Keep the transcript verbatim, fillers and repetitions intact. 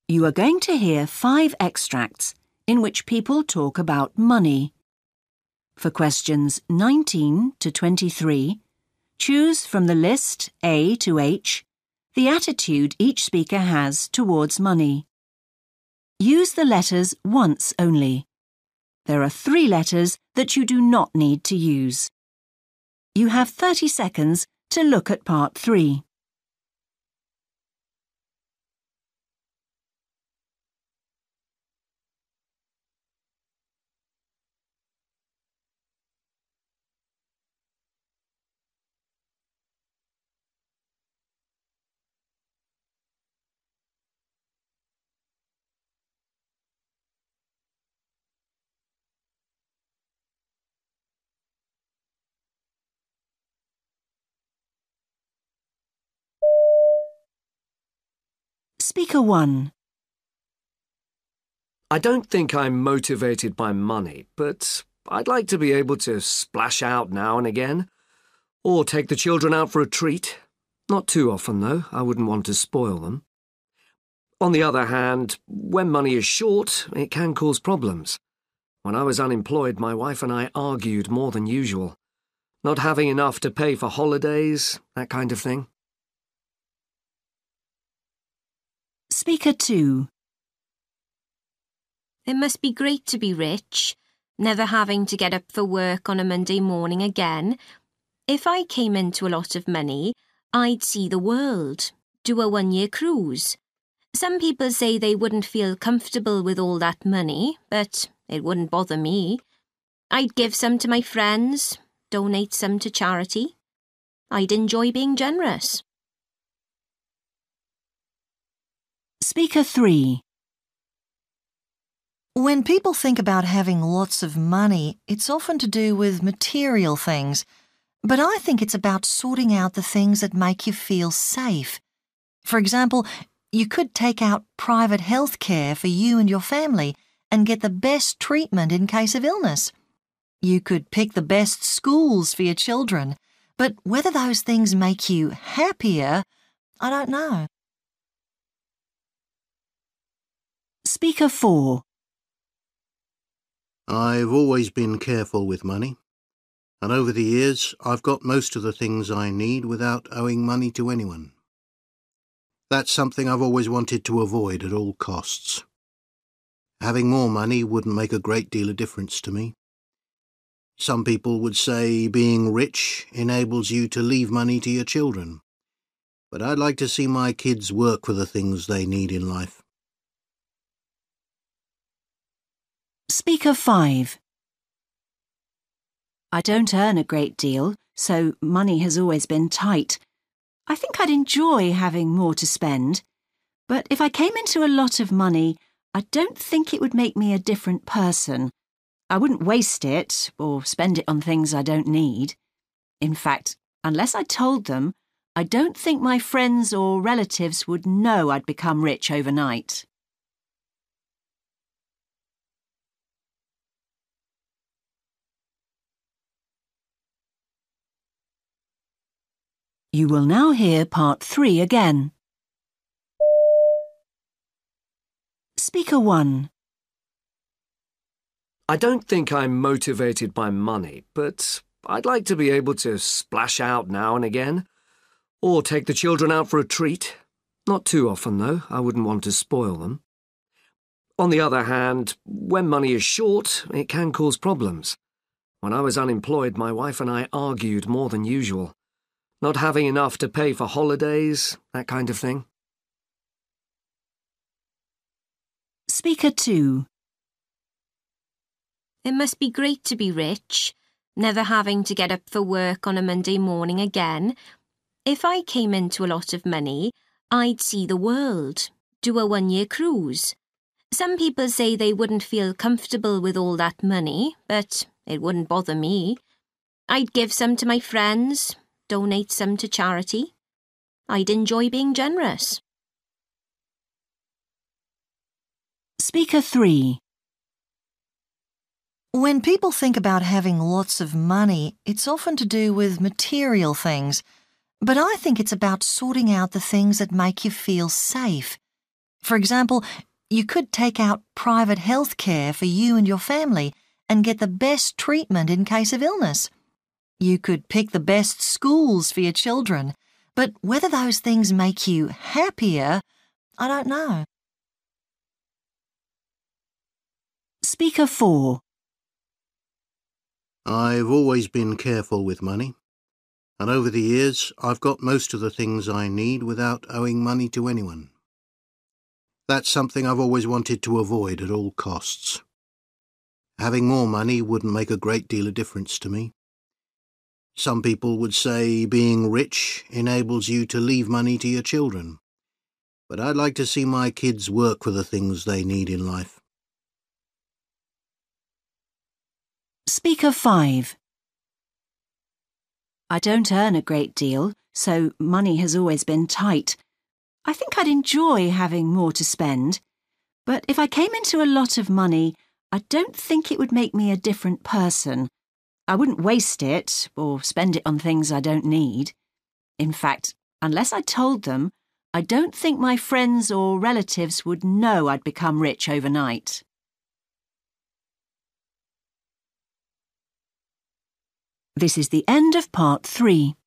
You are going to hear five extracts in which people talk about money. For questions nineteen to twenty-three, choose from the list A to H the attitude each speaker has towards money. Use the letters once only. There are three letters that you do not need to use. You have thirty seconds to look at part three. Speaker one. I don't think I'm motivated by money, but I'd like to be able to splash out now and again, or take the children out for a treat. Not too often, though. I wouldn't want to spoil them. On the other hand, when money is short, it can cause problems. When I was unemployed, my wife and I argued more than usual. Not having enough to pay for holidays, that kind of thing. Speaker two. It must be great to be rich, never having to get up for work on a Monday morning again. If I came into a lot of money, I'd see the world, do a one-year cruise. Some people say they wouldn't feel comfortable with all that money, but it wouldn't bother me. I'd give some to my friends, donate some to charity. I'd enjoy being generous. Speaker three. When people think about having lots of money, it's often to do with material things. But I think it's about sorting out the things that make you feel safe. For example, you could take out private health care for you and your family and get the best treatment in case of illness. You could pick the best schools for your children. But whether those things make you happier, I don't know. Speaker four. I've always been careful with money, and over the years I've got most of the things I need without owing money to anyone. That's something I've always wanted to avoid at all costs. Having more money wouldn't make a great deal of difference to me. Some people would say being rich enables you to leave money to your children, but I'd like to see my kids work for the things they need in life. Speaker five. I don't earn a great deal, so money has always been tight. I think I'd enjoy having more to spend, but if I came into a lot of money, I don't think it would make me a different person. I wouldn't waste it or spend it on things I don't need. In fact, unless I told them, I don't think my friends or relatives would know I'd become rich overnight. You will now hear part three again. Speaker one. I don't think I'm motivated by money, but I'd like to be able to splash out now and again, or take the children out for a treat. Not too often, though. I wouldn't want to spoil them. On the other hand, when money is short, it can cause problems. When I was unemployed, my wife and I argued more than usual. Not having enough to pay for holidays, that kind of thing. Speaker two. It must be great to be rich, never having to get up for work on a Monday morning again. If I came into a lot of money, I'd see the world, do a one-year cruise. Some people say they wouldn't feel comfortable with all that money, but it wouldn't bother me. I'd give some to my friends, donate some to charity. I'd enjoy being generous. Speaker three. When people think about having lots of money, it's often to do with material things. But I think it's about sorting out the things that make you feel safe. For example, you could take out private health care for you and your family and get the best treatment in case of illness. You could pick the best schools for your children, but whether those things make you happier, I don't know. Speaker four. I've always been careful with money, and over the years I've got most of the things I need without owing money to anyone. That's something I've always wanted to avoid at all costs. Having more money wouldn't make a great deal of difference to me. Some people would say being rich enables you to leave money to your children, but I'd like to see my kids work for the things they need in life. Speaker five. I don't earn a great deal, so money has always been tight. I think I'd enjoy having more to spend, but if I came into a lot of money, I don't think it would make me a different person. I wouldn't waste it or spend it on things I don't need. In fact, unless I told them, I don't think my friends or relatives would know I'd become rich overnight. This is the end of part three.